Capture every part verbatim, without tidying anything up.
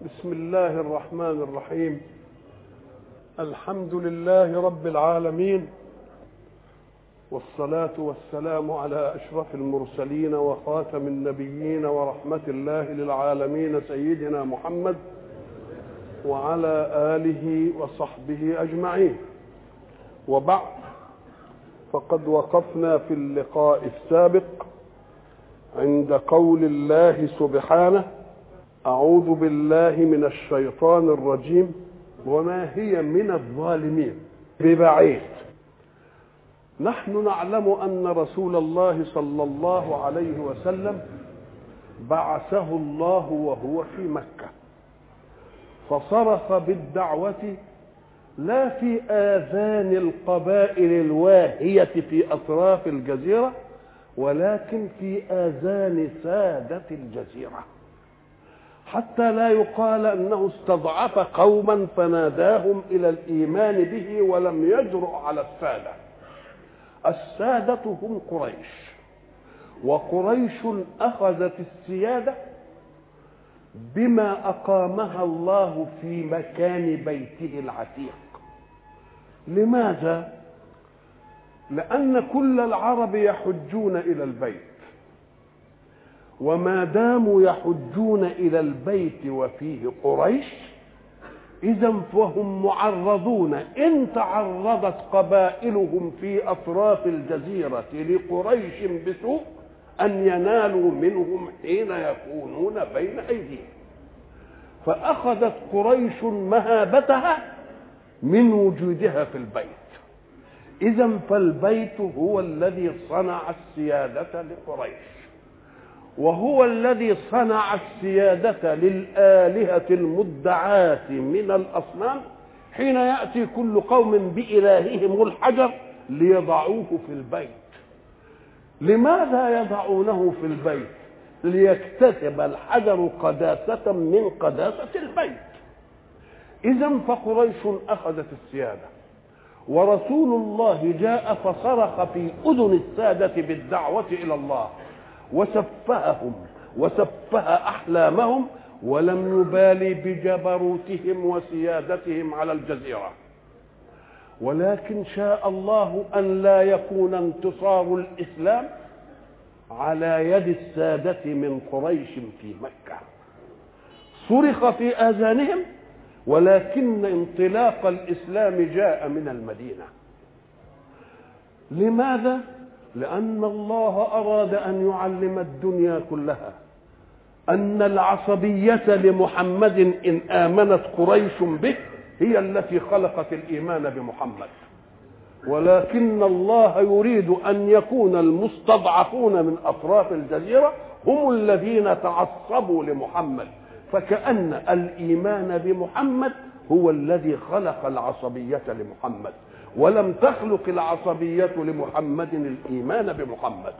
بسم الله الرحمن الرحيم. الحمد لله رب العالمين، والصلاة والسلام على أشرف المرسلين وخاتم النبيين ورحمة الله للعالمين سيدنا محمد وعلى آله وصحبه أجمعين. وبعد، فقد وقفنا في اللقاء السابق عند قول الله سبحانه: أعوذ بالله من الشيطان الرجيم وما هي من الظالمين ببعيد. نحن نعلم أن رسول الله صلى الله عليه وسلم بعثه الله وهو في مكة، فصرخ بالدعوة لا في آذان القبائل الواهية في أطراف الجزيرة، ولكن في آذان سادة الجزيرة، حتى لا يقال أنه استضعف قوما فناداهم إلى الإيمان به ولم يجرؤ على السادة. السادة هم قريش، وقريش أخذت السيادة بما أقامها الله في مكان بيته العتيق. لماذا؟ لأن كل العرب يحجون إلى البيت، وما داموا يحجون إلى البيت وفيه قريش، إذن فهم معرضون إن تعرضت قبائلهم في أطراف الجزيرة لقريش بسوء أن ينالوا منهم حين يكونون بين أيديهم. فأخذت قريش مهابتها من وجودها في البيت. إذن فالبيت هو الذي صنع السيادة لقريش، وهو الذي صنع السيادة للآلهة المدعاة من الأصنام حين يأتي كل قوم بإلههم الحجر ليضعوه في البيت. لماذا يضعونه في البيت؟ ليكتسب الحجر قداسة من قداسة البيت. إذن فقريش أخذت السيادة، ورسول الله جاء فصرخ في أذن السادة بالدعوة إلى الله، وسفههم وسفه أحلامهم، ولم يبالي بجبروتهم وسيادتهم على الجزيرة. ولكن شاء الله أن لا يكون انتصار الإسلام على يد السادة من قريش في مكة. صرخ في آذانهم، ولكن انطلاق الإسلام جاء من المدينة. لماذا؟ لأن الله أراد أن يعلم الدنيا كلها أن العصبية لمحمد إن آمنت قريش به هي التي خلقت الإيمان بمحمد، ولكن الله يريد أن يكون المستضعفون من أطراف الجزيرة هم الذين تعصبوا لمحمد، فكأن الإيمان بمحمد هو الذي خلق العصبية لمحمد، ولم تخلق العصبية لمحمد الإيمان بمحمد.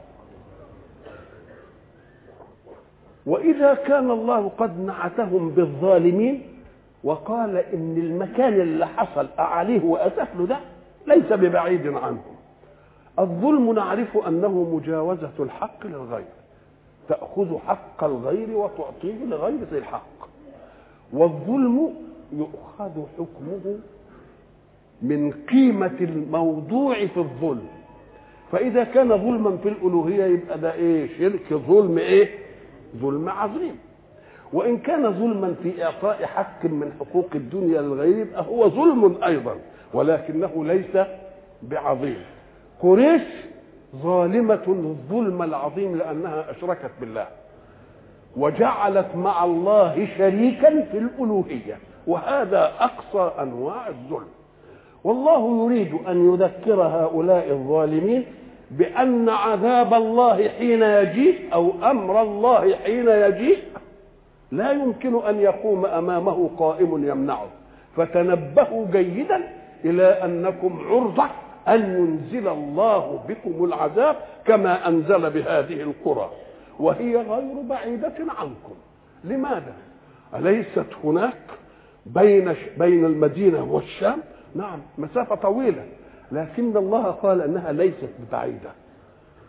وإذا كان الله قد نعتهم بالظالمين وقال إن المكان اللي حصل أعليه وأسفله ده ليس ببعيد عنهم. الظلم نعرف أنه مجاوزة الحق للغير، تأخذ حق الغير وتعطيه لغير ذي الحق. والظلم يؤخذ حكمه من قيمة الموضوع في الظلم. فإذا كان ظلما في الألوهية يبقى ده إيه؟ شرك، ظلم إيه؟ ظلم عظيم. وإن كان ظلما في إعطاء حق من حقوق الدنيا للغير يبقى هو ظلم أيضا، ولكنه ليس بعظيم. قريش ظالمة الظلم العظيم لأنها أشركت بالله وجعلت مع الله شريكا في الألوهية، وهذا أقصى أنواع الظلم. والله يريد أن يذكر هؤلاء الظالمين بأن عذاب الله حين يجيء أو أمر الله حين يجيء لا يمكن أن يقوم أمامه قائم يمنعه. فتنبهوا جيدا إلى أنكم عرضة أن ينزل الله بكم العذاب كما أنزل بهذه القرى، وهي غير بعيدة عنكم. لماذا؟ أليست هناك بين بين المدينة والشام نعم مسافة طويلة، لكن الله قال أنها ليست ببعيدة.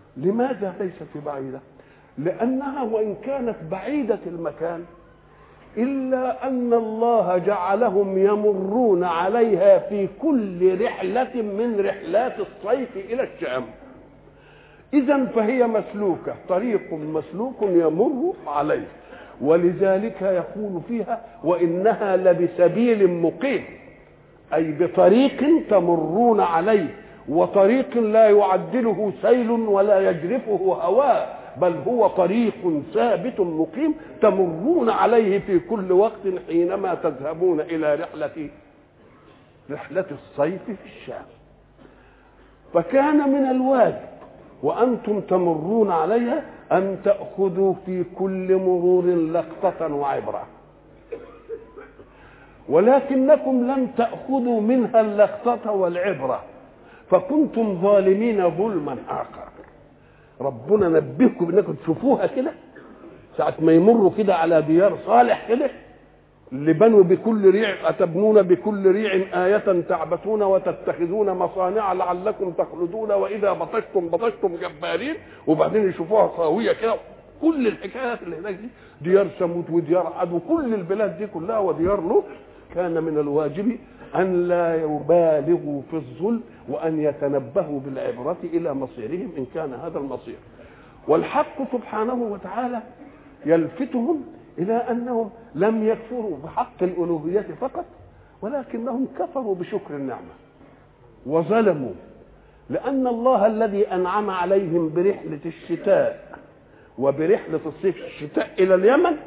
لماذا ليست ببعيدة؟ لأنها وإن كانت بعيدة المكان إلا أن الله جعلهم يمرون عليها في كل رحلة من رحلات الصيف إلى الشام. إذن فهي مسلوكة، طريق مسلوك يمر عليه، ولذلك يقول فيها وإنها لبسبيل مقيم، أي بطريق تمرون عليه، وطريق لا يعدله سيل ولا يجرفه هواء، بل هو طريق ثابت مقيم تمرون عليه في كل وقت حينما تذهبون إلى رحلة رحلة الصيف في الشام. فكان من الواجب وأنتم تمرون عليها أن تأخذوا في كل مرور لقطة وعبرة، ولكنكم لم تأخذوا منها اللقطة والعبرة، فكنتم ظالمين ظلما آخر. ربنا نبهكم انكم تشوفوها كده ساعة ما يمروا كده على ديار صالح كده، اللي بنوا بكل ريع، أتبنون بكل ريع آية تعبثون وتتخذون مصانع لعلكم تخلدون وإذا بطشتم بطشتم جبارين، وبعدين يشوفوها خاوية كده. كل الحكايات اللي هناك دي، ديار ثمود وديار عاد وكل البلاد دي كلها وديار لوط، كان من الواجب أن لا يبالغوا في الظلم وأن يتنبهوا بالعبرة إلى مصيرهم إن كان هذا المصير. والحق سبحانه وتعالى يلفتهم إلى أنهم لم يكفروا بحق الألوهية فقط، ولكنهم كفروا بشكر النعمة وظلموا، لأن الله الذي أنعم عليهم برحلة الشتاء وبرحلة الصيف، الشتاء إلى اليمن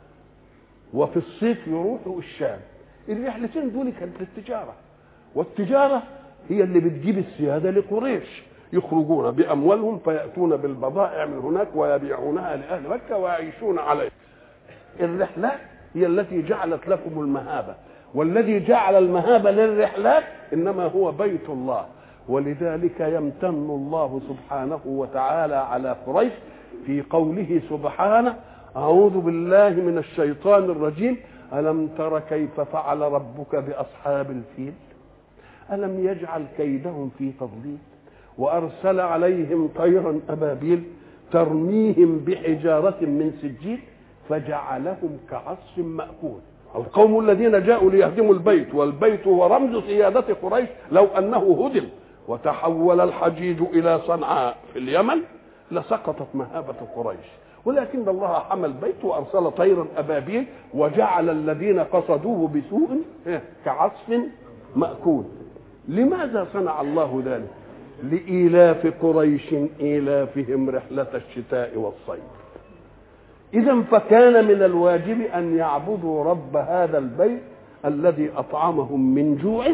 وفي الصيف يروحوا الشام. الرحلتين دول كانت للتجارة، والتجارة هي اللي بتجيب السيادة لقريش، يخرجون بأموالهم فيأتون بالبضائع من هناك ويبيعونها لأهل مكة ويعيشون عليها. الرحلات هي التي جعلت لكم المهابة، والذي جعل المهابة للرحلات إنما هو بيت الله. ولذلك يمتن الله سبحانه وتعالى على قريش في قوله سبحانه: أعوذ بالله من الشيطان الرجيم، ألم تر كيف فعل ربك بأصحاب الفيل ألم يجعل كيدهم في تضليل وأرسل عليهم طيرا أبابيل ترميهم بحجارة من سجيل فجعلهم كعصف مأكول. القوم الذين جاءوا ليهدموا البيت، والبيت هو رمز سيادة قريش، لو أنه هدم وتحول الحجيج إلى صنعاء في اليمن لسقطت مهابة قريش، ولكن الله حمى البيت وأرسل طيرا أبابيل وجعل الذين قصدوه بسوء كعصف مأكول. لماذا صنع الله ذلك؟ لإيلاف قريش إيلافهم رحلة الشتاء والصيف. إذن فكان من الواجب أن يعبدوا رب هذا البيت الذي أطعمهم من جوع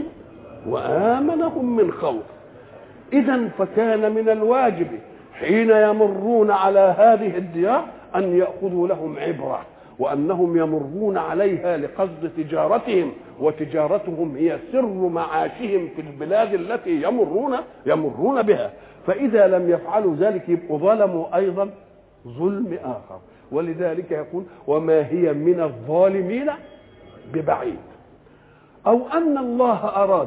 وآمنهم من خوف. إذن فكان من الواجب حين يمرون على هذه الديار أن يأخذوا لهم عبرة، وأنهم يمرون عليها لقصد تجارتهم، وتجارتهم هي سر معاشهم في البلاد التي يمرون يمرون بها. فإذا لم يفعلوا ذلك يبقوا ظلموا أيضا ظلم آخر. ولذلك يقول: وما هي من الظالمين ببعيد. أو أن الله أراد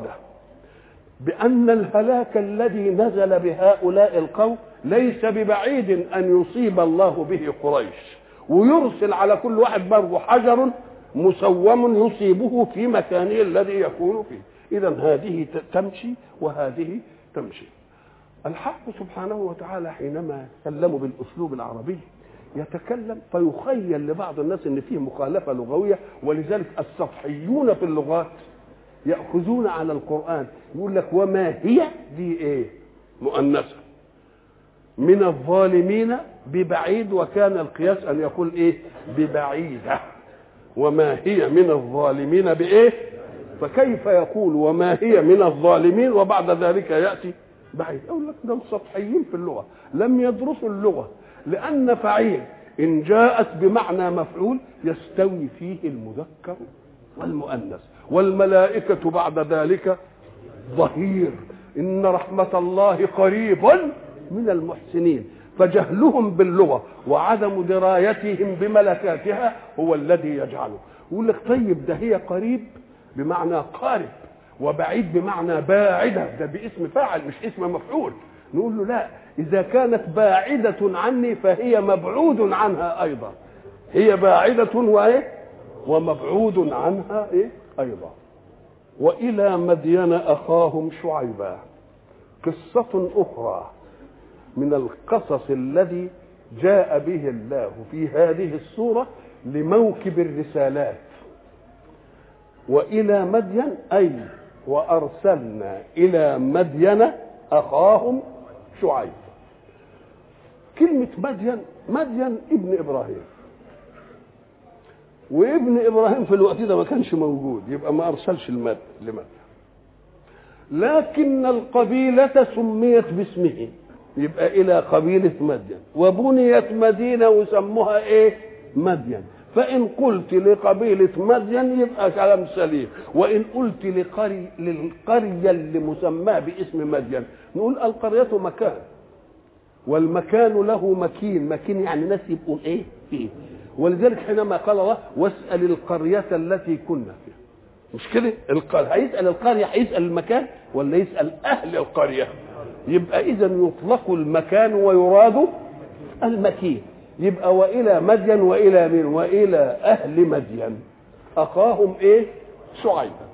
بأن الهلاك الذي نزل بهؤلاء القوم ليس ببعيد أن يصيب الله به قريش، ويرسل على كل واحد برضه حجر مسوم يصيبه في مكانه الذي يكون فيه. إذن هذه تمشي وهذه تمشي. الحق سبحانه وتعالى حينما تكلم بالأسلوب العربي يتكلم فيخيل لبعض الناس ان فيه مخالفه لغويه، ولذلك السطحيون في اللغات ياخذون على القران يقول لك: وما هي دي ايه؟ مؤنثه. من الظالمين ببعيد، وكان القياس ان يقول ايه؟ ببعيده. وما هي من الظالمين بايه؟ فكيف يقول وما هي من الظالمين وبعد ذلك ياتي بعيد؟ اقول لك ده السطحيين في اللغه لم يدرسوا اللغه، لأن فعيل إن جاءت بمعنى مفعول يستوي فيه المذكر والمؤنث، والملائكة بعد ذلك ظهير. إن رحمة الله قريب من المحسنين. فجهلهم باللغة وعدم درايتهم بملكاتها هو الذي يجعله. يقول لك: طيب ده هي قريب بمعنى قارب، وبعيد بمعنى باعدة، ده باسم فاعل مش اسم مفعول. نقول له: لا، إذا كانت باعدة عني فهي مبعود عنها أيضا. هي باعدة وإيه؟ ومبعود عنها إيه أيضا. وإلى مدين أخاهم شعيبا، قصة أخرى من القصص الذي جاء به الله في هذه السورة لموكب الرسالات. وإلى مدين أي وأرسلنا إلى مدين أخاهم شعيب. كلمة مدين، مدين ابن إبراهيم، وابن إبراهيم في الوقت ده ما كانش موجود، يبقى ما أرسلش المد لمدين، لكن القبيلة سميت باسمه، يبقى إلى قبيلة مدين، وبنيت مدينة وسموها إيه مدين. فإن قلت لقبيلة مدين يبقى كلام سليم، وإن قلت لقري للقرية اللي مسماه باسم مدين نقول القرية مكان، والمكان له مكين، مكين يعني ناس يبقوا إيه فيه. ولذلك حينما قال الله واسأل القرية التي كنا فيها، مش كده؟ القرية هيسأل القرية، هيسأل المكان ولا يسأل أهل القرية؟ يبقى إذا يطلق المكان ويراد المكين. يبقى وإلى مدين وإلى من وإلى أهل مدين أخاهم إيه شعيبا.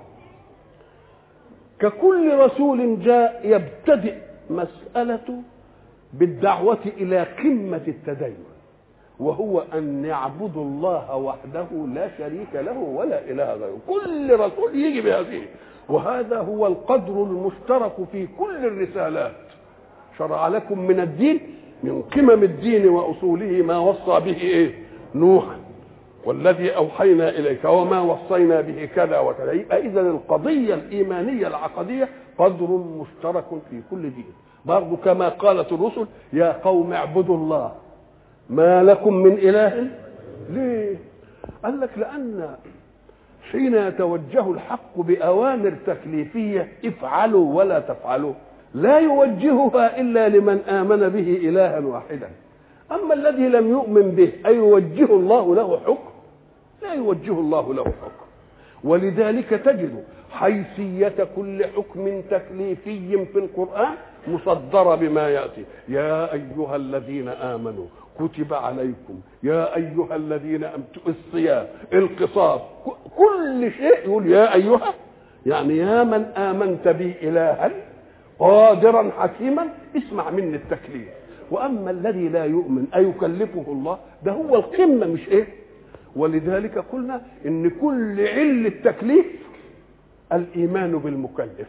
ككل رسول جاء يبتدئ مسألته بالدعوة إلى قمة التدين، وهو أن يعبدوا الله وحده لا شريك له ولا إله غيره. كل رسول يجي بهذه، وهذا هو القدر المشترك في كل الرسالات. شرع لكم من الدين، من قمم الدين وأصوله ما وصى به إيه نوحا والذي أوحينا إليك وما وصينا به كذا وكذا. يبقى إذن القضية الإيمانية العقدية قدر مشترك في كل دين. برضو كما قالت الرسل يا قوم اعبدوا الله ما لكم من إله. ليه؟ قال لك لأن حين يتوجه الحق بأوامر تكليفية افعلوا ولا تفعلوا لا يوجهها إلا لمن آمن به إلها واحدا. أما الذي لم يؤمن به أيوجه الله له حكم؟ لا يوجه الله له حكم. ولذلك تجد حيثية كل حكم تكليفي في القرآن مصدرة بما يأتي. يا أيها الذين آمنوا كتب عليكم، يا أيها الذين أمتوا الصيام، القصاص، كل شيء يقول يا أيها، يعني يا من آمنت بي إلها قادرا حكيما اسمع مني التكليف. وأما الذي لا يؤمن أيكلفه الله؟ ده هو القمة مش إيه. ولذلك قلنا إن كل علة التكليف الإيمان بالمكلف.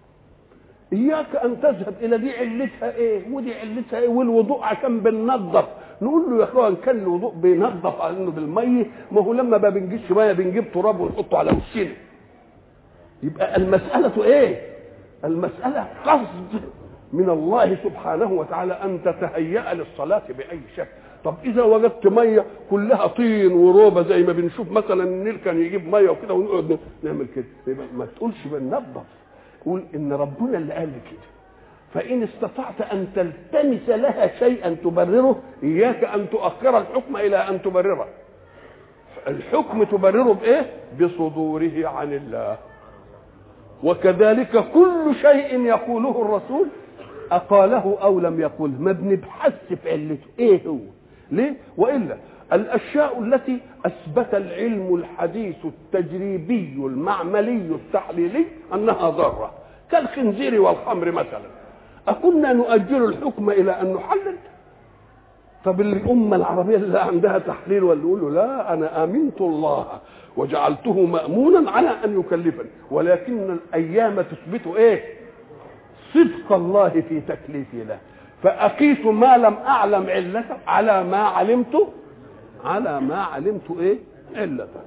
إياك أن تذهب إلى دي علتها إيه ودي علتها إيه، والوضوء عشان بننظف، نقول له يا أخوان كان الوضوء بينظف على إنه بالمية، ما هو لما ما بنجيش مية بنجيب تراب ونحطه على وشنا. يبقى المسألة إيه؟ المسألة قصد من الله سبحانه وتعالى أن تتهيأ للصلاة بأي شكل. طب إذا وجدت مية كلها طين وروبة زي ما بنشوف مثلا النيل كان يجيب مية وكده ونقعد نعمل كده، ما تقولش بننظف، قول إن ربنا اللي قال كده. فإن استطعت أن تلتمس لها شيئا تبرره إياك أن تؤخر الحكم إلى أن تبرره. الحكم تبرره بإيه؟ بصدوره عن الله. وكذلك كل شيء يقوله الرسول أقاله أو لم يقله ما بنبحث في علته إيه هو ليه. وإلا الأشياء التي أثبت العلم الحديث التجريبي المعملي التحليلي أنها ضارة كالخنزير والخمر مثلا، أكنا نؤجل الحكم إلى أن نحلل؟ طب الأمة العربية اللي عندها تحليل ولا يقولوا لا أنا آمنت الله وجعلته مأمونا على أن يكلفني، ولكن الأيام تثبت إيه؟ صدق الله في تكليفي له، فأقيس ما لم أعلم علته على ما علمت على ما علمت إيه؟ علته.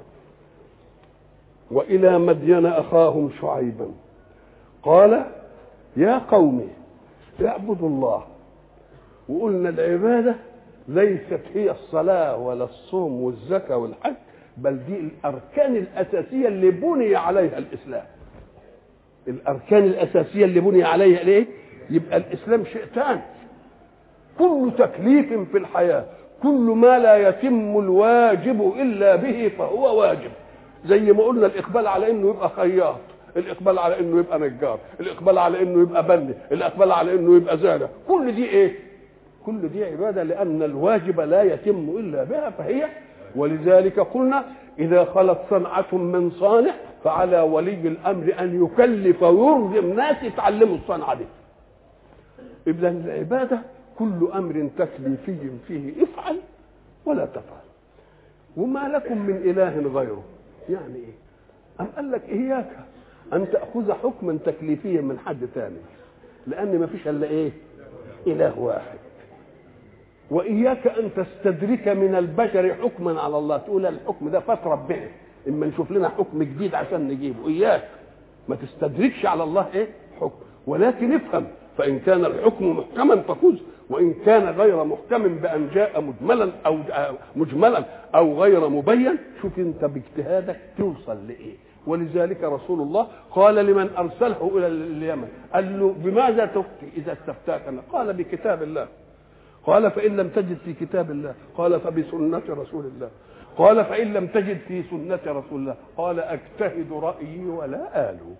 وإلى مدين أخاهم شعيبا قال يا قوم اعبدوا الله. وقلنا العبادة ليست هي الصلاة ولا الصوم والزكاة والحج، بل دي الأركان الأساسية اللي بني عليها الإسلام. الأركان الأساسية اللي بني عليها ليه؟ يبقى الإسلام شيء ثاني. كل تكليف في الحياة، كل ما لا يتم الواجب إلا به فهو واجب. زي ما قلنا الإقبال على إنه يبقى خياط، الإقبال على إنه يبقى نجار، الإقبال على إنه يبقى بني، الإقبال على إنه يبقى زارع، كل دي إيه؟ كل دي عبادة، لأن الواجب لا يتم إلا بها فهي. ولذلك قلنا إذا خلت صنعة من صانع فعلى ولي الأمر أن يكلف ويرغم ناس يتعلموا الصنعة دي. إذا العبادة كل أمر تكليفي فيه افعل ولا تفعل. وما لكم من إله غيره، يعني إيه؟ أم قال لك إياك أن تأخذ حكما تكليفيا من حد ثاني، لأن ما فيش إلا إيه؟ إله واحد. وإياك أن تستدرك من البشر حكما على الله، تقول الحكم ده فترة به إما نشوف لنا حكم جديد عشان نجيبه. إياك ما تستدركش على الله إيه؟ حكم، ولكن افهم، فإن كان الحكم محكما فخذ، وإن كان غير محكم بأن جاء مجملا أو مجملا أو غير مبين، شوف أنت باجتهادك توصل لإيه. ولذلك رسول الله قال لمن أرسله إلى اليمن، قال له بماذا تفتي إذا استفتاك؟ قال بكتاب الله. قال فإن لم تجد في كتاب الله، قال فبسنة رسول الله. قال فإن لم تجد في سنة رسول الله، قال أجتهد رأيي ولا آله.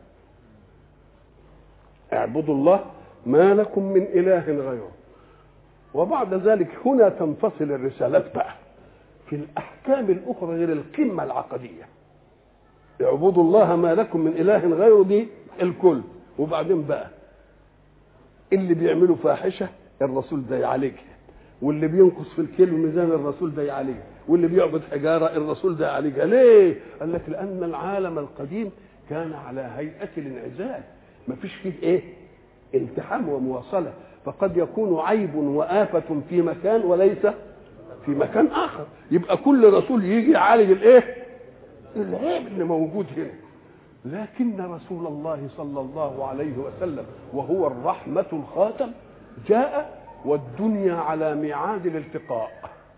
اعبدوا الله ما لكم من إله غيره. وبعد ذلك هنا تنفصل الرسالات بقى في الأحكام الأخرى غير القمة العقدية. اعبدوا الله ما لكم من إله غيره دي الكل. وبعدين بقى اللي بيعملوا فاحشة الرسول ده يعالجها، واللي بينقص في الكيلو ميزان الرسول ده يعالجها، واللي بيعبد حجارة الرسول ده يعالجها. ليه؟ قال لك لأن العالم القديم كان على هيئة الانعزال، ما فيش فيه ايه؟ التحام ومواصلة، فقد يكون عيب وآفة في مكان وليس في مكان آخر. يبقى كل رسول يجي يعالج الايه؟ العيب اللي موجود هنا. لكن رسول الله صلى الله عليه وسلم وهو الرحمة الخاتم جاء والدنيا على ميعاد الالتقاء.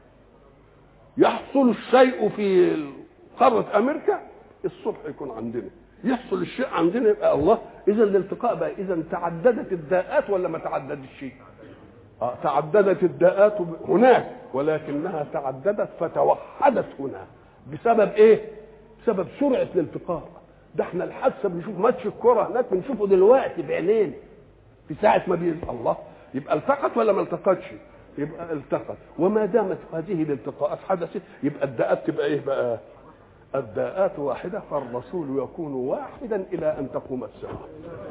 يحصل الشيء في قارة أمريكا الصبح يكون عندنا، يحصل الشيء عندنا يبقى الله. إذا الالتقاء بقى، إذا تعددت الداءات ولا ما تعددتش؟ آه تعددت الداءات هناك، ولكنها تعددت فتوحدت هنا. بسبب إيه؟ بسبب سرعة الالتقاء. ده احنا الحادثة بنشوف ماتش الكرة هناك بنشوفه دلوقتي بعينين في ساعة ما بيز الله. يبقى التقت ولا ما التقتش؟ يبقى التقت. وما دامت هذه الالتقاءات حدثت يبقى الداءات تبقى ايه بقى؟ الداءات واحدة، فالرسول يكون واحدا إلى أن تقوم الساعة.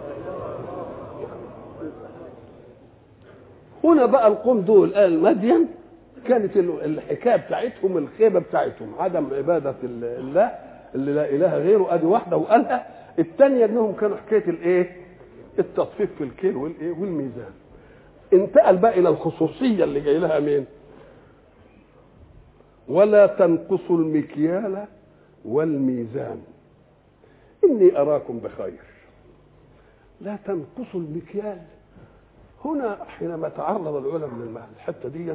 هنا بقى القوم دول قال مدين كانت الحكاية بتاعتهم الخيبة بتاعتهم عدم عبادة الله اللي لا إله غيره، أدي واحدة وقالها. الثانية أنهم كانوا حكاية الإيه؟ التصفيف في الكيل والإيه؟ والميزان. انتقل بقى إلى الخصوصية اللي جاي لها مين؟ ولا تنقصوا المكيال والميزان إني أراكم بخير. لا تنقصوا المكيال. هنا حينما تعرض العلماء للحتة دي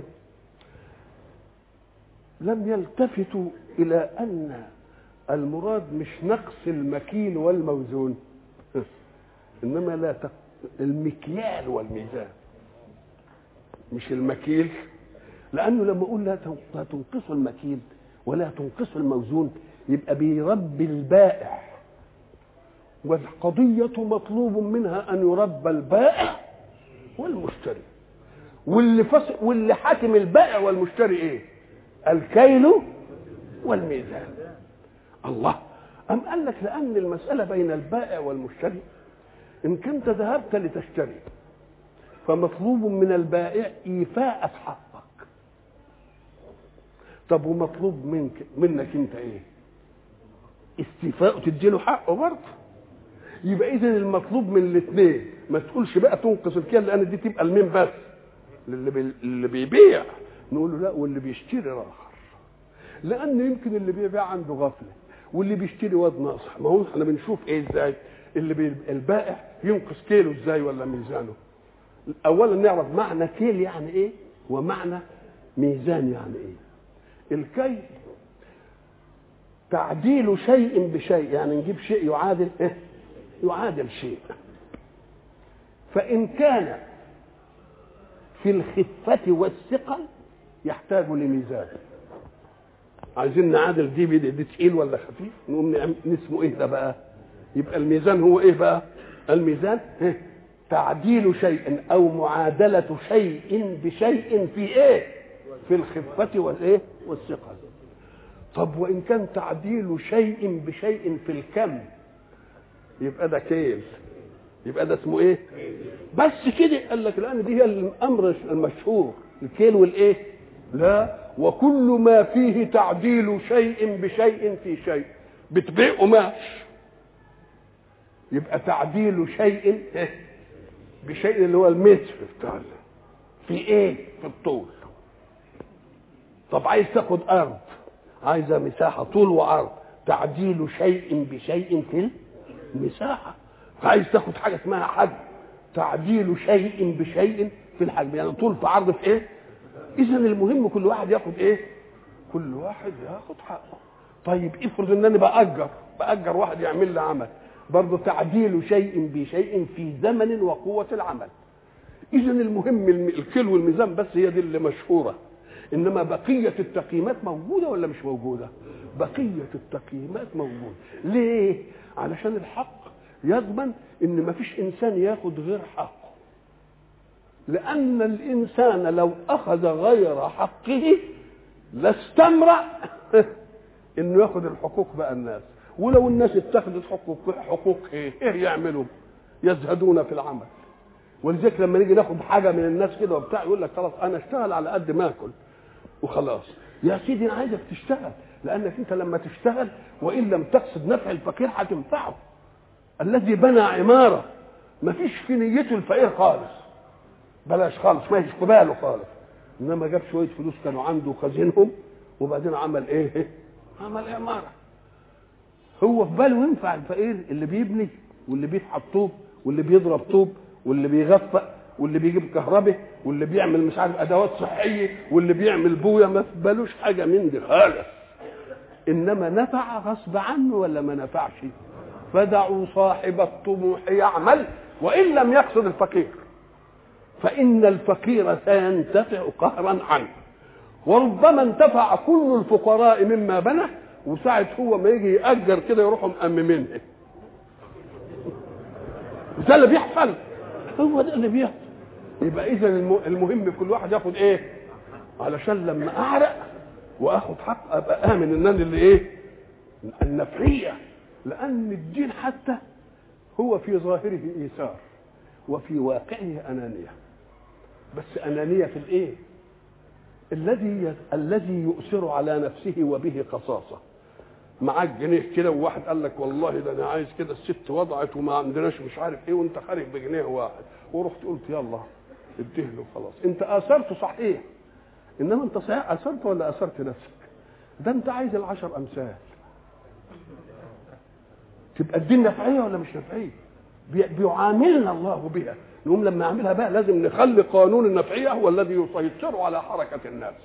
لم يلتفتوا إلى أن المراد مش نقص المكيل والموزون، إنما لا تق... المكيال والميزان، مش المكيل. لأنه لما أقول لا تنقصوا المكيل ولا تنقصوا الموزون يبقى بيربي البائع، والقضية مطلوب منها أن يربى البائع والمشتري. واللي فصل واللي حاكم البائع والمشتري إيه؟ الكيل والميزان. الله أم قال لك لأن المسألة بين البائع والمشتري، إن كنت ذهبت لتشتري فمطلوب من البائع إيفاء حقك. طب ومطلوب منك منك أنت إيه؟ استيفاء، تديله حقه برضه. يبقى إذن المطلوب من الاثنين. ما تقولش بقى تنقص الكيل لأن دي تبقى المين بس اللي, بي... اللي بيبيع. نقول له لا، واللي بيشتري آخر، لأن يمكن اللي بيبيع عنده غفلة واللي بيشتري واد ناصح. ما هو احنا بنشوف ايه ازاي اللي بي... البائع ينقص كيلو ازاي ولا ميزانه. اولا نعرف معنى كيل يعني ايه ومعنى ميزان يعني ايه. الكيل تعديل شيء بشيء، يعني نجيب شيء يعادل ايه؟ يعادل شيء. فإن كان في الخفة والثقل يحتاج لميزان. عايزين نعادل دي بدي دي تقيل ولا خفيف، نقوم نسمه ايه ده بقى؟ يبقى الميزان هو ايه بقى؟ الميزان إيه؟ تعديل شيء او معادلة شيء بشيء في ايه؟ في الخفة والايه؟ والثقل. طب وان كان تعديل شيء بشيء في الكم يبقى ده كيل، يبقى ده اسمه ايه؟ بس كده قال لك لان دي هي الامر المشهور، الكيل والايه؟ لا، وكل ما فيه تعديل شيء بشيء في شيء. بتبيع قماش يبقى تعديل شيء بشيء اللي هو المتر بتاع في ايه؟ في الطول. طب عايز تاخد ارض، عايزه مساحه طول وعرض، تعديل شيء بشيء في المساحه. عايز تاخد حاجه اسمها حجم، تعديل شيء بشيء في الحجم، يعني طول في عرض في ايه؟ اذا المهم كل واحد ياخد ايه؟ كل واحد ياخد حقه. طيب افرض ان انا باجر باجر واحد يعمل لي عمل، برضه تعديل شيء بشيء في زمن وقوه العمل. اذا المهم الكيل والميزان بس هي دي اللي مشهوره، انما بقيه التقييمات موجوده ولا مش موجوده؟ بقيه التقييمات موجوده. ليه؟ علشان الحق يضمن ان ما فيش انسان ياخد غير حقه، لان الانسان لو اخذ غير حقه لاستمرأ انه ياخد الحقوق بقى الناس. ولو الناس اتخذت حقوق حقوق ايه ايه يعملوا؟ يزهدون في العمل. ولذلك لما نيجي ناخد حاجه من الناس كده وبتاع يقول لك خلاص انا اشتغل على قد ما اكل وخلاص. يا سيدي انا عايزك تشتغل، لانك انت لما تشتغل وان لم تقصد نفع الفقير هتنفعه. الذي بنى عماره ما فيش في نيته الفقير خالص، بلاش خالص، ما يشكو باله خالص، انما جاب شويه فلوس كانوا عنده خزينهم وبعدين عمل ايه؟ عمل عماره. هو في باله ينفع الفقير اللي بيبني واللي بيفحط طوب واللي بيضرب طوب واللي بيغفق واللي بيجيب كهرباء واللي بيعمل مش عارف ادوات صحيه واللي بيعمل بويه، ما في بالوش حاجه من دي خالص. انما نفع غصب عنه ولا ما نفعش؟ فدعوا صاحب الطموح يعمل وان لم يقصد الفقير، فان الفقير سينتفع قهرا عنه، وربما انتفع كل الفقراء مما بنى، وساعة هو ما يجي يأجر كده يروحوا مأممينه. ده اللي بيحصل، هو ده اللي بيحصل. يبقى إذا المهم كل واحد ياخد إيه؟ علشان لما أعرق وآخد حق أبقى آمن إن أنا اللي إيه؟ النفعية. لأن الدين حتى هو في ظاهره إيثار وفي واقعه أنانية، بس أنانية في الإيه؟ الذي الذي يؤثر على نفسه وبه قصاصة. معاك جنيه كده وواحد قال لك والله ده انا عايز كده، الست وضعت وما عندناش مش عارف ايه، وانت خارج بجنيه واحد ورحت قلت يلا اديه له خلاص، انت اثرته صحيح، انما انت صحيح اثرته ولا اثرت نفسك؟ ده انت عايز العشر امثال. تبقى الدين نفعيه ولا مش نفعيه؟ بيعاملنا الله بها. نقوم لما نعملها بقى لازم نخلي قانون النفعيه هو الذي يسيطر على حركه الناس.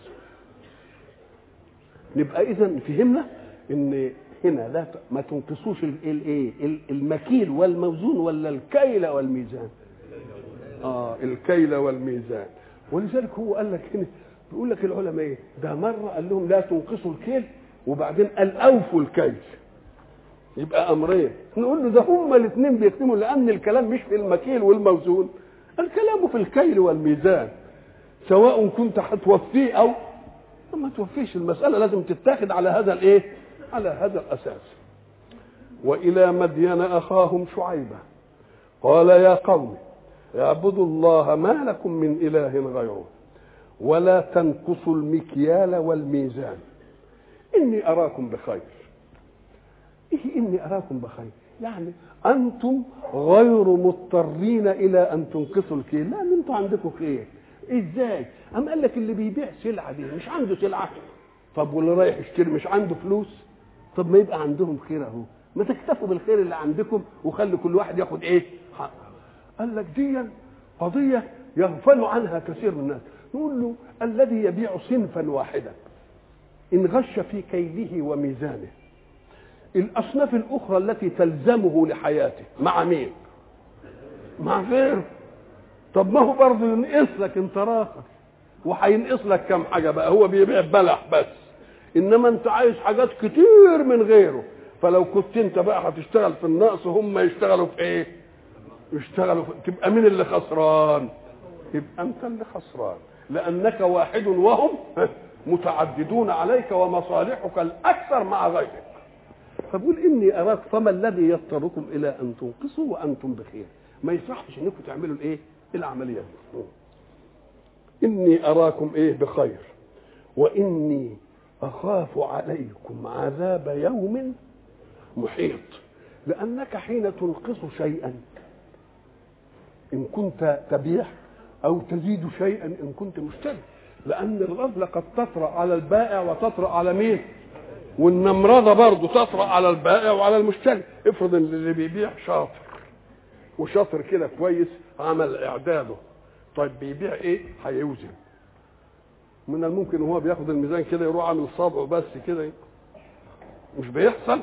نبقى اذا فهمنا ان هنا لا ما تنقصوش الايه المكيل والموزون ولا الكيل والميزان. اه الكيل والميزان. ولذلك هو قال لك هنا بيقول لك العلماء ايه؟ ده مره قال لهم لا تنقصوا الكيل وبعدين قال اوفوا الكيل. يبقى امرين. نقول له ده هما الاثنين بيختموا، لان الكلام مش في المكيل والموزون، الكلام في الكيل والميزان، سواء كنت هتوفيه او ما توفيش. المساله لازم تتاخد على هذا الايه؟ على هذا الاساس. والى مدين اخاهم شعيبا قال يا قوم اعبدوا الله ما لكم من اله غيره ولا تنقصوا المكيال والميزان اني اراكم بخير. ايه اني اراكم بخير؟ يعني انتم غير مضطرين الى ان تنقصوا الكيل، لان انتم عندكم خير. ازاي؟ ام قال لك اللي بيبيع سلعه دي مش عنده سلعه، طب واللي رايح يشتري مش عنده فلوس، طب ما يبقى عندهم خير اهو، ما تكتفوا بالخير اللي عندكم وخلي كل واحد ياخد ايه حق. قال لك دي قضيه يغفل عنها كثير من الناس. نقول له الذي يبيع صنفا واحدا ان غش في كيله وميزانه، الاصناف الاخرى التي تلزمه لحياته مع مين؟ مع غيره. طب ما هو برضه ينقص لك انت راخر، وهينقص لك كم حاجه بقى، هو بيبيع بلح بس، انما انت عايز حاجات كتير من غيره. فلو كنت انت بقى هتشتغل في النقص هم يشتغلوا في ايه؟ يشتغلوا في... تبقى مين اللي خسران؟ يبقى انت اللي خسران، لانك واحد وهم متعددون عليك ومصالحك الاكثر مع غيرك. فبقول اني اراك، فما الذي يضطركم الى ان تنقصوا وانتم بخير؟ ما يصحش انكم تعملوا الايه العمليه دي. اني اراكم ايه بخير واني اخاف عليكم عذاب يوم محيط. لانك حين تنقص شيئا ان كنت تبيع او تزيد شيئا ان كنت مشتري، لان الغفله قد تطرا على البائع وتطرا على مين؟ والنمرضه برضه تطرا على البائع وعلى المشتري. افرض ان اللي بيبيع شاطر وشاطر كده كويس، عمل اعداده، طيب بيبيع ايه؟ هيوزن. من الممكن وهو بياخد الميزان كده يروح عامل صابعه بس كده، مش بيحصل؟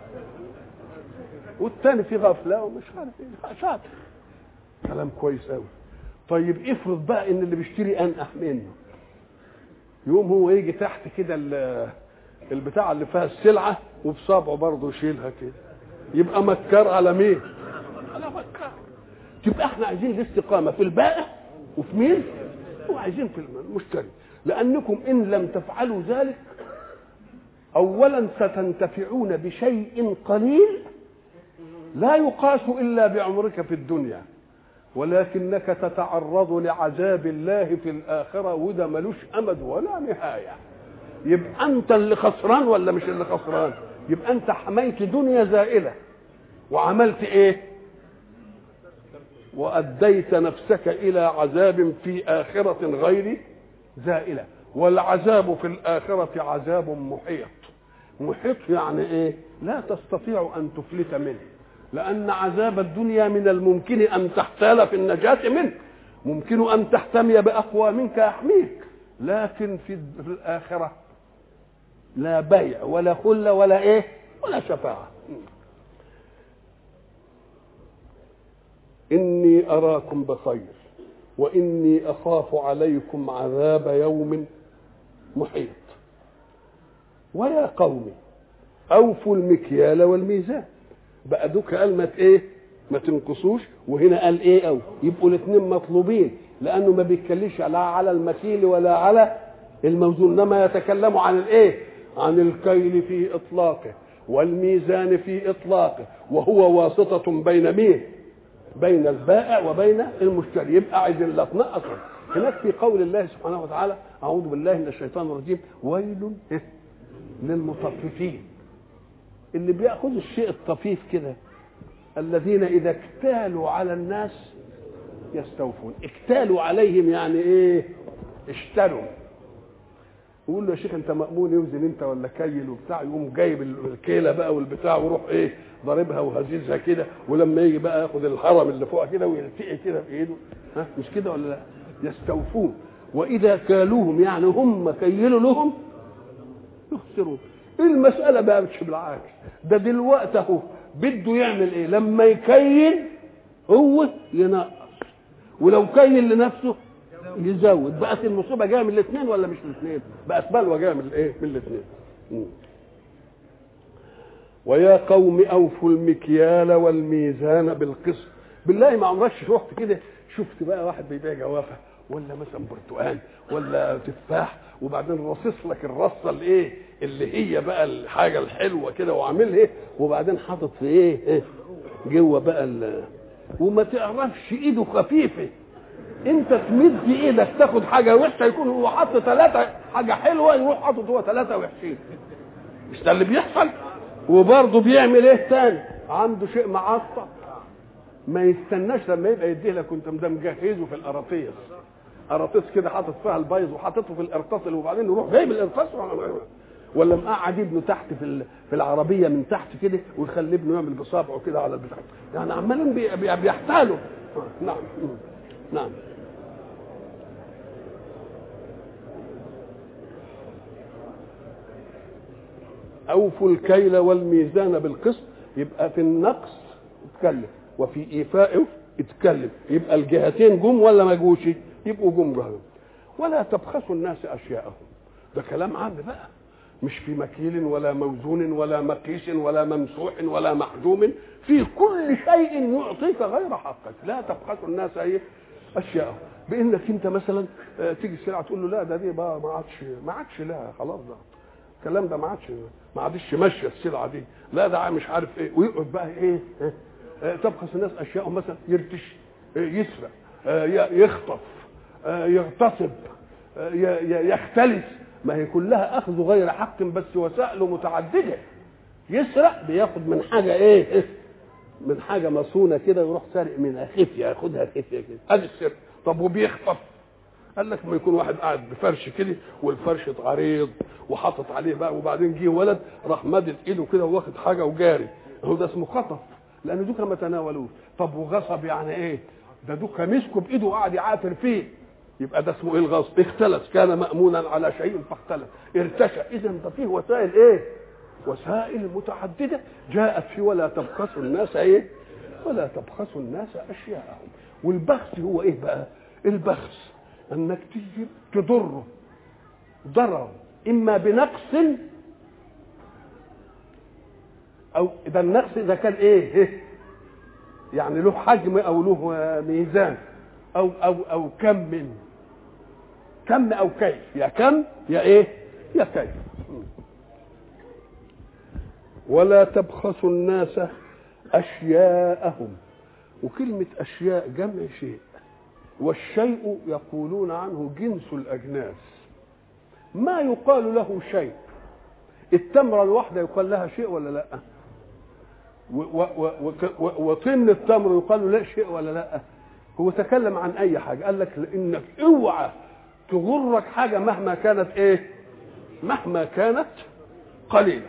والتاني في غفله ومش عارف ايه، شاطر، كلام كويس قوي. طيب افرض بقى ان اللي بيشتري انقح منه، يوم هو يجي تحت كده البتاع اللي فيها السلعه وبصابعه برضه يشيلها كده، يبقى مكار على مين؟ على مكار. تبقى احنا عايزين الاستقامه في البائع وفي مين؟ وعايزين في المشتري. لانكم ان لم تفعلوا ذلك اولا ستنتفعون بشيء قليل لا يقاس الا بعمرك في الدنيا، ولكنك تتعرض لعذاب الله في الاخره وده ملوش امد ولا نهايه. يبقى انت اللي خسران ولا مش اللي خسران؟ يبقى انت حميت دنيا زائله وعملت ايه؟ واديت نفسك الى عذاب في اخره غير زائله. والعذاب في الاخره عذاب محيط. محيط يعني ايه؟ لا تستطيع ان تفلت منه، لان عذاب الدنيا من الممكن ان تحتال في النجاه منه، ممكن ان تحتمي باقوى منك يحميك، لكن في الاخره لا بيع ولا خله ولا ايه ولا شفاعه. اني اراكم بخير واني اخاف عليكم عذاب يوم محيط. ويا قوم اوفوا المكيال والميزان. بقى دوك قال ما ايه ما تنقصوش، وهنا قال ايه او يبقوا الاثنين مطلوبين، لانه ما بيتكلمش لا على المكيل ولا على الموزون، انما يتكلم عن الايه؟ عن الكيل في اطلاقه والميزان في اطلاقه، وهو واسطه بين مين؟ بين البائع وبين المشتري. يبقى عايزين لا تنقص. هناك في قول الله سبحانه وتعالى: اعوذ بالله من الشيطان الرجيم، ويل للمطففين. اللي بياخذوا الشيء الطفيف كده، الذين اذا اكتالوا على الناس يستوفون. اكتالوا عليهم يعني ايه؟ اشتروا. يقول له يا شيخ انت مأمون يوزن انت ولا كيل وبتاع، يقوم جايب الكيله بقى والبتاع ويروح ايه ضاربها وهزيزها كده، ولما يجي بقى ياخد الهرم اللي فوقها كده ويلتقي كده بايده. ها مش كده ولا لا؟ يستوفون. واذا كالوهم يعني هم كيلوا لهم يخسرون. المساله بقى مش بالعكس، ده دلوقتي اهو بده يعمل ايه؟ لما يكيل هو ينقص، ولو كيل لنفسه يزود. بقت المصيبه جايه من الاثنين ولا مش من الاثنين؟ بقت بلوى جايه من الايه؟ من الاثنين. ويا قوم اوفوا المكيال والميزان بالقسط. بالله ما عمرك شفت كده؟ شفت بقى واحد بيبيع جوافه ولا مثلا برتقال ولا تفاح، وبعدين رصص لك الرصه الايه اللي هي بقى الحاجه الحلوه كده وعاملها ايه، وبعدين حاطط في ايه, إيه؟ جوه بقى ال... وما تعرفش ايده خفيفه. انت تمد ايدك تاخد حاجه وحشه، يكون هو حاطط ثلاثه حاجه حلوه، يروح حاطط هو ثلاثه وحشين. مش ده اللي بيحصل؟ وبرضه بيعمل ايه تاني؟ عنده شيء معطل، ما يستناش لما يبقى يديه لك وانت مجهزه في القراطيس، قراطيس كده حاطط فيها البيض وحاططه في القرطاس، وبعدين يروح جايب القرطاس ولا مقعد ابنه تحت في في العربيه من تحت كده، ويخلي ابنه يعمل بصابعه كده على البتاع، يعني عمالين بيحتالوا. نعم نعم. اوفوا الكيل والميزان بالقسط. يبقى في النقص اتكلم وفي ايفائه اتكلم، يبقى الجهتين جم ولا ما جوش؟ يبقوا جم جهتين. ولا تبخسوا الناس اشياءهم. ده كلام عام بقى، مش في مكيل ولا موزون ولا مقيس ولا ممسوح ولا محجوم، في كل شيء يعطيك غير حقك. لا تبخسوا الناس ايه اشياءهم. بانك انت مثلا تيجي السلعه تقول له لا ده دي بقى ما عادش ما عادش لها خلاص، ده الكلام ده ما عادش ما عادش ماشيه السلعه دي، لا ده مش عارف ايه، ويقعد بقى ايه تبخس الناس اشياءهم، مثلا يرتش، يسرق، يخطف، يغتصب، يختلس، ما هي كلها اخذ غير حق بس وسائله متعدده. يسرق بياخد من حاجه ايه، من حاجه مصونه كده ويروح سارق منها خفيه، ياخدها خفيه كده، ادي السرقه. طب وبيخطف، قال لك ما يكون واحد قاعد بفرش كده والفرش عريض وحاطط عليه بقى، وبعدين جه ولد راح مادد ايده كده واخد حاجه وجاري، هو ده اسمه خطف، لان دوكا ما تناولوش. طب وغصب يعني ايه؟ ده دوكا مسكه بايده وقعد يعافر فيه، يبقى ده اسمه ايه؟ الغصب. اختلس، كان مأمونا على شيء فاختلس، ارتشى. اذا ده فيه وسائل ايه؟ وسائل متعدده جاءت في ولا تبخسوا الناس ايه؟ ولا تبخسوا الناس اشياءهم. والبخس هو ايه بقى؟ البخس انك تيجي تضره ضرر اما بنقص، او اذا النقص اذا كان ايه يعني له حجم او له ميزان، او او او كم من كم او كيف، يا كم يا ايه يا كيف. ولا تبخسوا الناس اشياءهم. وكلمه اشياء جمع شيء، والشيء يقولون عنه جنس الأجناس، ما يقال له شيء. التمرة الواحدة يقال لها شيء ولا لا؟ وطن التمر يقال له لا شيء ولا لا؟ هو تكلم عن أي حاجة، قال لك لأنك اوعى تغرك حاجة مهما كانت إيه؟ مهما كانت قليلة.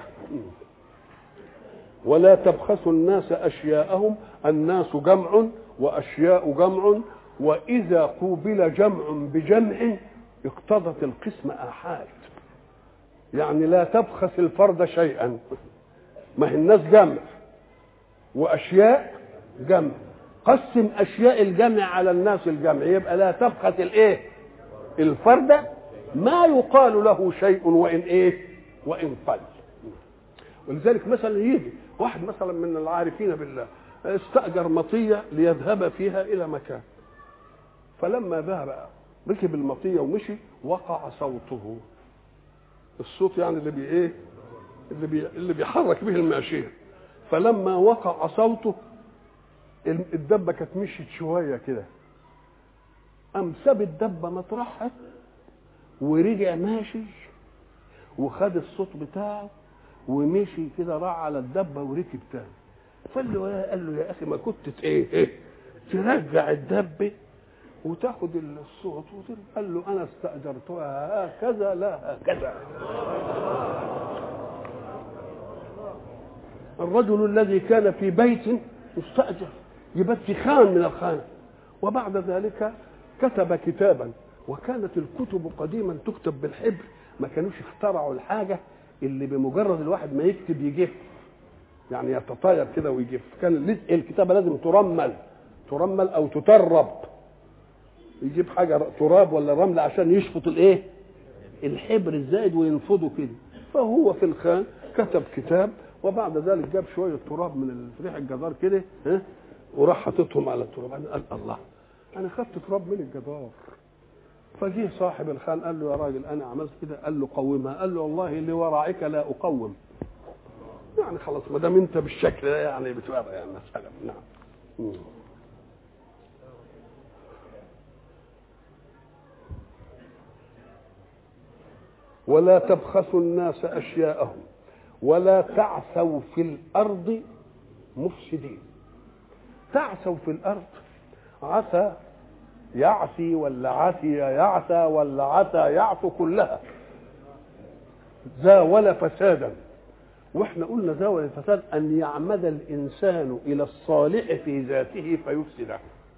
ولا تبخسوا الناس أشياءهم. الناس جمع وأشياء جمع، وإذا قوبل جمع بجمع اقتضت القسم آحاد. يعني لا تبخس الفرد شيئا، ما هي الناس جمع وأشياء جمع، قسم أشياء الجمع على الناس الجمع، يبقى لا تبخس الإيه؟ الفرد ما يقال له شيء وإن إيه؟ وإن قل. ولذلك مثلا يجي واحد مثلا من العارفين بالله استأجر مطية ليذهب فيها إلى مكان، فلما ذهب ركب المطية ومشي وقع صوته، الصوت يعني اللي بي ايه اللي بي اللي بيحرك به الماشية. فلما وقع صوته الدبة كانت مشيت شوية كده، قام ساب الدبة مطرحها ورجع ماشي وخد الصوت بتاعه ومشي كده، راح على الدبة وركب تاني. فقال له قال له يا اخي ما كنت ايه ايه ترجع الدبة وتاخد الصوت وترجع. قال له انا استاجرتها هكذا لا هكذا. الرجل الذي كان في بيت مستاجر يبات في خان من الخان، وبعد ذلك كتب كتابا، وكانت الكتب قديما تكتب بالحبر، ما كانوش اخترعوا الحاجه اللي بمجرد الواحد ما يكتب يجف، يعني يتطاير كده ويجف. كان الكتابه لازم ترمل ترمل او تترب، يجيب حاجه تراب ولا رمل عشان يشفط الايه الحبر الزائد وينفضه كده. فهو في الخان كتب كتاب، وبعد ذلك جاب شويه تراب من ريح الجدار كده ها وراح حاططهم على التراب. قال الله انا خدت تراب من الجدار. فجيه صاحب الخان قال له يا راجل انا عملت كده. قال له قومها. قال له والله لورعك لا اقوم، يعني خلاص ما دام انت بالشكل ده يعني بتورع يعني مساله. نعم. مم. ولا تبخسوا الناس اشياءهم ولا تعثوا في الارض مفسدين. تعثوا في الارض، عثى يعثي ولا عثي يعثى ولا عثى يعثو، كلها زاول فسادا. واحنا قلنا زاول الفساد ان يعمد الانسان الى الصالح في ذاته فيفسده.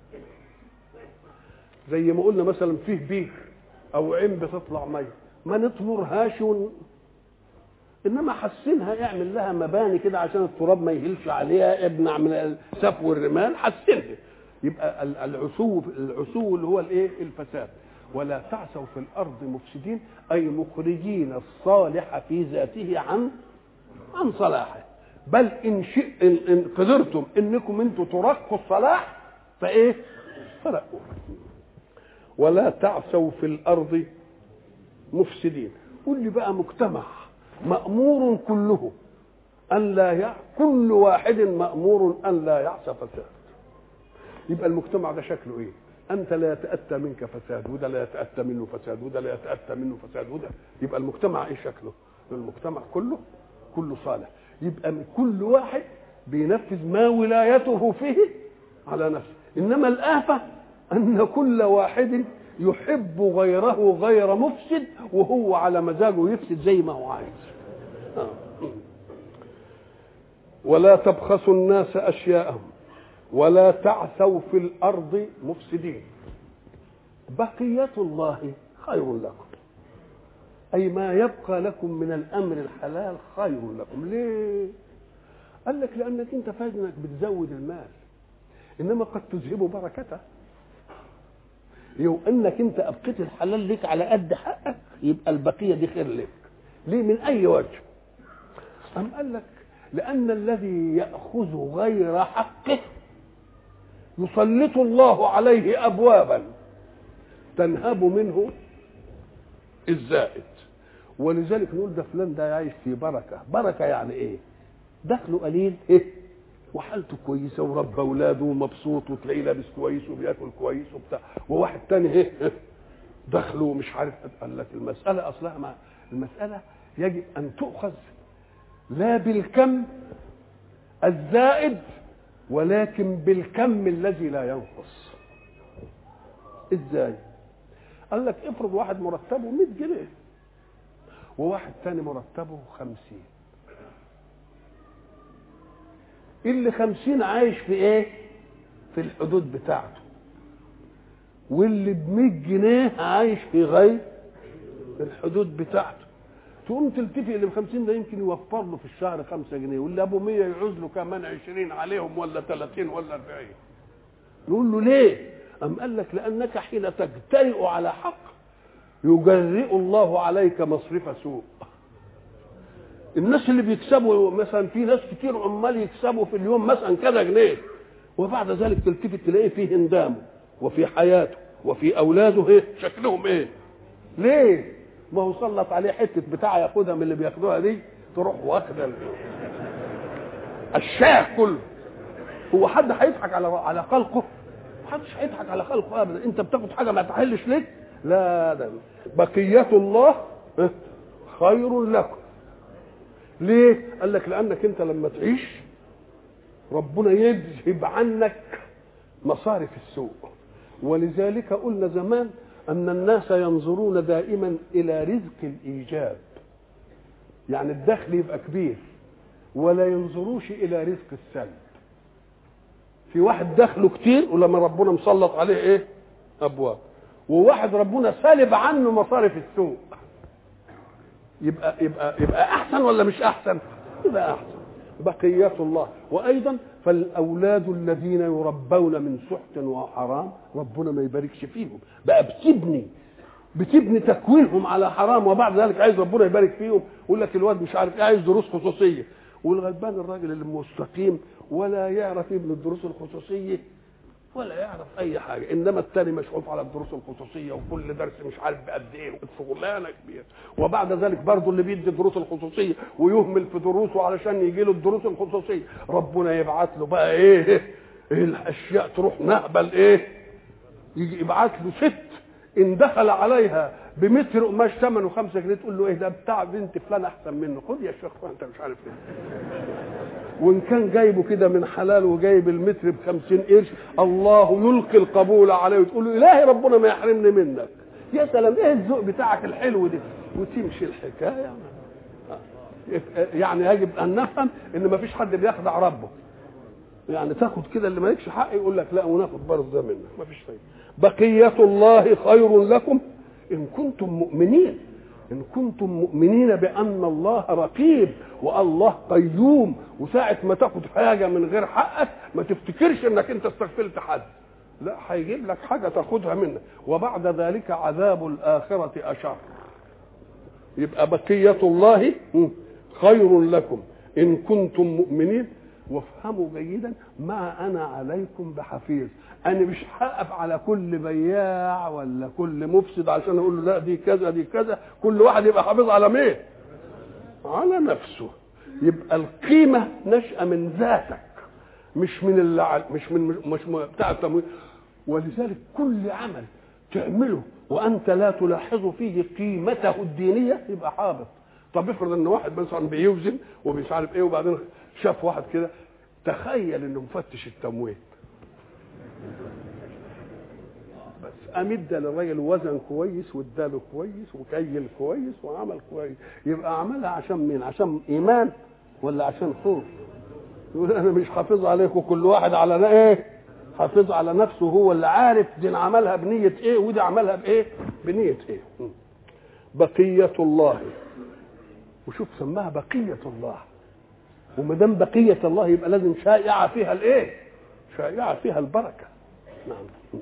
زي ما قلنا مثلا فيه بير او عين بتطلع ميه، ما نطمرهاش ون... انما حسنها، اعمل لها مباني كده عشان التراب ما يهلش عليها، ابنع من سفو الرمال، حسنها. يبقى العسو العسو اللي هو الايه الفساد. ولا تعثوا في الارض مفسدين، اي مخرجين الصالح في ذاته عن عن صلاحه. بل ان شئ ان, إن قدرتم انكم انتم ترقوا الصلاح فايه فرقوا. ولا تعثوا في الأرض مفسدين. قل لي بقى مجتمع مأمور كله أن لا يع... كل واحد مأمور أن لا يعصى فساد، يبقى المجتمع ده شكله إيه؟ أنت لا يتأتى منك فساد، وده لا يتأتى منه فساد، وده لا يتأتى منه فساد، وده، يبقى المجتمع إيه شكله؟ المجتمع كله كله صالح، يبقى كل واحد بينفذ ما ولايته فيه على نفسه. إنما الآفة أن كل واحد يحب غيره غير مفسد، وهو على مزاجه يفسد زي ما هو عايز. آه. ولا تبخسوا الناس أشياءهم ولا تعثوا في الأرض مفسدين. بقية الله خير لكم، أي ما يبقى لكم من الأمر الحلال خير لكم. ليه؟ قال لك لأنك أنت فاهم أنك بتزود المال، إنما قد تذهب بركته. لو أنك أنت أبقيت الحلال لك على قد حقك يبقى البقية دي خير لك. ليه؟ من أي وجه؟ أم قال لك لأن الذي يأخذ غير حقه يسلط الله عليه أبوابا تنهب منه الزائد، ولذلك نقول ده فلان ده يعيش في بركة. بركة يعني إيه؟ دخله قليل إيه؟ وحالته كويسة ورب أولاده ومبسوط وتلاقيه لابس كويس وبياكل كويس وبتاع، وواحد تاني إيه؟ دخله مش عارف. قال لك المسألة أصلها مع المسألة يجب أن تؤخذ لا بالكم الزائد ولكن بالكم الذي لا ينقص. ازاي؟ قال لك افرض واحد مرتبه مئة جنيه وواحد تاني مرتبه خمسين، اللي خمسين عايش في ايه؟ في الحدود بتاعته، واللي بمئة جنيه عايش في غير الحدود بتاعته. تقوم تلتفي اللي بخمسين ده يمكن يوفر له في الشهر خمسة جنيه، واللي ابو مية يعوز له كمان عشرين عليهم ولا ثلاثين ولا أربعين. نقول له ليه؟ أم قال لك لأنك حين تجترئ على حق يجرئ الله عليك مصرف سوء. الناس اللي بيكسبوا مثلا، في ناس كتير عمال يكسبوا في اليوم مثلا كذا جنيه، وبعد ذلك تلتفت تلاقيه في هندامه وفي حياته وفي أولاده ايه شكلهم ايه؟ ليه؟ ما هو سلط عليه حته بتاع ياخدها من اللي بياخدوها دي، تروح واخده الشاه كله. هو حد هيضحك على على خلقه؟ محدش هيضحك على خلقه ابدا. انت بتاخد حاجه ما تحلش لك، لا ده بقيه الله خير لكم. ليه؟ قال لك لانك انت لما تعيش ربنا يذهب عنك مصارف السوء. ولذلك قلنا زمان أن الناس ينظرون دائما إلى رزق الإيجاب، يعني الدخل يبقى كبير، ولا ينظروش إلى رزق السلب. في واحد دخله كتير ولما ربنا مسلط عليه إيه؟ أبواب، وواحد ربنا سالب عنه مصارف السوء. يبقى يبقى يبقى أحسن ولا مش أحسن؟ يبقى أحسن. بقية الله. وأيضا فالأولاد الذين يربون من سحت وحرام ربنا ما يباركش فيهم، بقى بتبني بتبني تكوينهم على حرام، وبعد ذلك عايز ربنا يبارك فيهم، يقول لك الواد مش عارف ايه عايز دروس خصوصيه، والغلبان الراجل اللي مستقيم ولا يعرف ايه من الدروس الخصوصيه ولا يعرف اي حاجه، انما الثاني مشغول على الدروس الخصوصيه وكل درس مش عارف بقد ايه، شغلانه كبيره. وبعد ذلك برضه اللي بيدي الدروس الخصوصيه ويهمل في دروسه علشان يجي له الدروس الخصوصيه، ربنا يبعت له بقى ايه, إيه الاشياء تروح نهبل ايه، يجي يبعت له ست ان دخل عليها بمتر قماش ثمنه خمسة جنيه تقول له ايه ده بتاع بنت فلان احسن منه، خد يا شيخ انت مش عارف ايه. وان كان جايبه كده من حلال وجايب المتر بخمسين قرش الله يلقي القبول عليه وتقول له الهي ربنا ما يحرمني منك. يا سلام ايه الذوق بتاعك الحلو ده، وتمشي الحكايه. يعني يجب ان نفهم ان ما فيش حد بيخدع ربه، يعني تاخد كده اللي مالكش حق يقول لك لا وناخد برضه ده منك، ما فيش فايده. بقيه الله خير لكم ان كنتم مؤمنين، إن كنتم مؤمنين بأن الله رقيب والله قيوم، وساعة ما تاخد حاجة من غير حقك ما تفتكرش إنك أنت استغفلت حد، لا هيجيب لك حاجة تاخدها منك، وبعد ذلك عذاب الآخرة أشر. يبقى بقية الله خير لكم إن كنتم مؤمنين. وافهموا جيدا ما انا عليكم بحفيظ. انا مش هقف على كل بياع ولا كل مفسد عشان اقول له لا دي كذا دي كذا. كل واحد يبقى حافظ على مين؟ على نفسه. يبقى القيمه نشأة من ذاتك، مش من اللي مش من مش بتاع التمويل. ولذلك كل عمل تعمله وانت لا تلاحظ فيه قيمته الدينيه يبقى حابط. طب افرض ان واحد مثلا بيوزن ومش عارف ايه، وبعدين شاف واحد كده، تخيل انه مفتش التموين، بس قام ادى للراجل وزن كويس واداله كويس وكيل كويس وعمل كويس، يبقى عملها عشان مين؟ عشان ايمان ولا عشان خوف؟ يقول انا مش حافظ عليكم، كل واحد على ايه؟ حافظ على نفسه، هو اللي عارف دي عملها بنيه ايه ودي عملها بايه؟ بنيه ايه. بقيه الله، وشوف سماها بقيه الله، وما دام بقيه الله يبقى لازم شائعه فيها الايه؟ شائعه فيها البركه. نعم.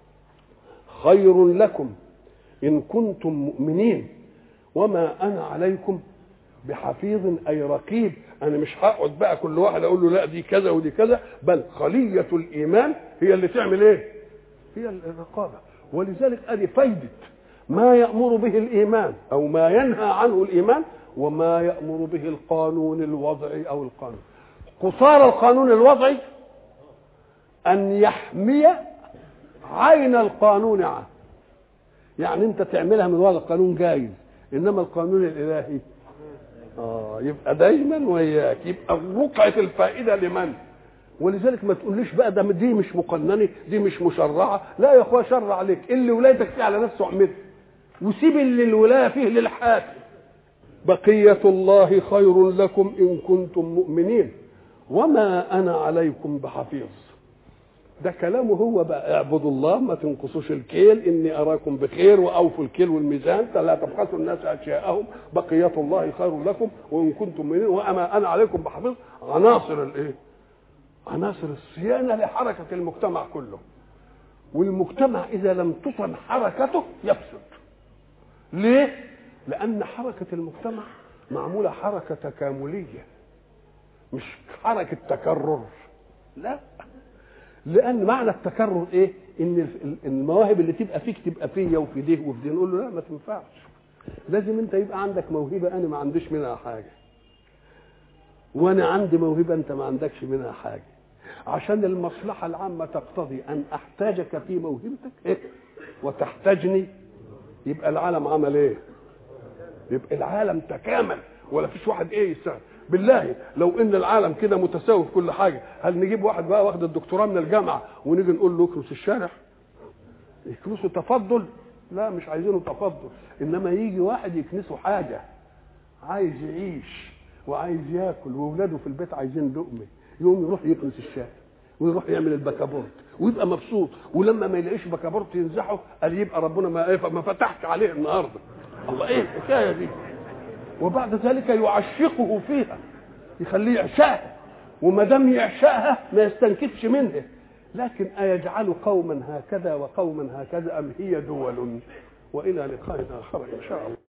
خير لكم ان كنتم مؤمنين وما انا عليكم بحفيظ، اي رقيب. انا مش هقعد بقى كل واحد اقول له لا دي كذا ودي كذا، بل خليه الايمان هي اللي تعمل ايه؟ هي الرقابه. ولذلك ادي فايده ما يامر به الايمان او ما ينهى عنه الايمان، وما يامر به القانون الوضعي او القانون. قصار القانون الوضعي ان يحمي عين القانون عنه. يعني انت تعملها من وضع القانون جايز، انما القانون الالهي اه يبقى دايما وياك، يبقى وقعه الفائده لمن؟ ولذلك ما تقوليش بقى ده دي مش مقننه دي مش مشرعه، لا يا اخويا شرع عليك اللي ولايتك فيه على نفسه اعمله، وسيب اللي الولايه فيه للحاكم. بقيه الله خير لكم ان كنتم مؤمنين وما انا عليكم بحفيظ. ده كلامه هو بقى، اعبدوا الله ما تنقصوش الكيل اني اراكم بخير واوفوا الكيل والميزان لا تبخسوا الناس اشياءهم. بقيه الله خير لكم وان كنتم مؤمنين وما انا عليكم بحفيظ. عناصر الايه؟ عناصر الصيانه لحركه المجتمع كله. والمجتمع اذا لم تصن حركته يفسد. ليه؟ لان حركه المجتمع معموله حركه تكامليه مش حركه تكرر. لا، لان معنى التكرر ايه؟ ان المواهب اللي تبقى فيك تبقى فيا وفي ده وفي ده. نقول له لا ما تنفعش، لازم انت يبقى عندك موهبه انا ما عنديش منها حاجه، وانا عندي موهبه انت ما عندكش منها حاجه، عشان المصلحه العامه تقتضي ان احتاجك في موهبتك إيه؟ وتحتاجني. يبقى العالم عمل ايه؟ يبقى العالم تكامل، ولا فيش واحد ايه يستاهل. بالله لو ان العالم كده متساوي في كل حاجه، هل نجيب واحد بقى واخد الدكتوراه من الجامعه ونيجي نقول له اكنس الشارع؟ يكنسه تفضل؟ لا، مش عايزينه تفضل، انما يجي واحد يكنسه حاجه، عايز يعيش وعايز ياكل واولاده في البيت عايزين لقمه، يقوم يروح يكنس الشارع ويروح يعمل البكابورت ويبقى مبسوط، ولما ما يلاقيش بكابورت ينزحه قال يبقى ربنا ما ما فتحش عليه النهارده. الله ايه الحكايه دي؟ وبعد ذلك يعشقه فيها، يخليه يعشقها، وما دام يعشقها ما يستنكفش منها. لكن أيجعل قوما هكذا وقوما هكذا أم هي دول؟ وإلى لقاء آخر إن شاء الله.